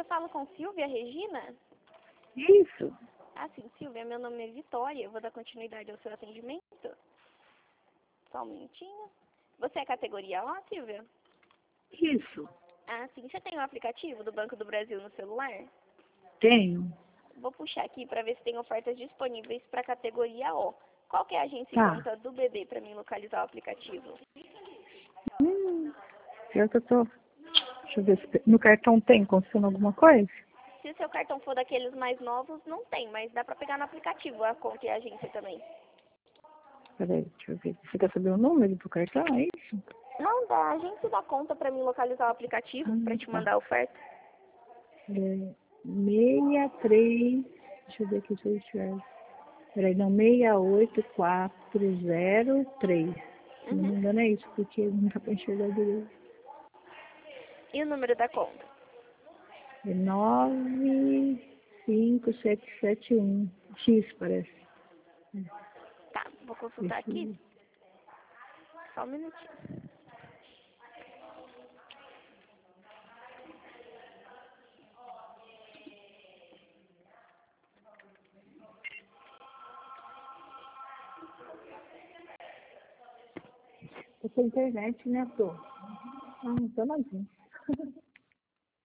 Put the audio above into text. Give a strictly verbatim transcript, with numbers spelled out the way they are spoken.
eu falo com Silvia Regina? Isso. Ah, sim, Silvia, meu nome é Vitória, eu vou dar continuidade ao seu atendimento. Só um minutinho. Você é categoria A, Silvia? Isso. Ah, sim, você tem o aplicativo do Banco do Brasil no celular? Tenho. Vou puxar aqui para ver se tem ofertas disponíveis para a categoria O. Qual que é a agência e Tá. conta do bebê para mim localizar o aplicativo? Hum, pior que eu tô... Deixa eu ver se no cartão tem, funciona alguma coisa? Se o seu cartão for daqueles mais novos, não tem, mas dá para pegar no aplicativo a conta e a agência também. Peraí, deixa eu ver. Você quer saber o número do cartão, é isso? Não, da agência da conta para mim localizar o aplicativo, para Ah, te tá. mandar a oferta. É, seis três... Deixa eu ver aqui se eu tiver. Peraí, não, seis oito quatro zero três. Se não me Uhum. engano é isso, porque não dá pra enxergar direito. E o número da conta? É nove cinco sete sete um. X, parece. Tá, vou consultar aqui. Esse... Só um minutinho. Essa internet, né, tô? Ah, não tô mais vendo.